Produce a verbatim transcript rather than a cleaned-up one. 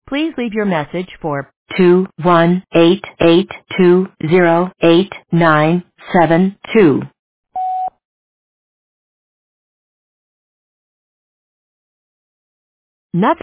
Please leave your message for two one eight eight two zero eight nine seven two. Nothing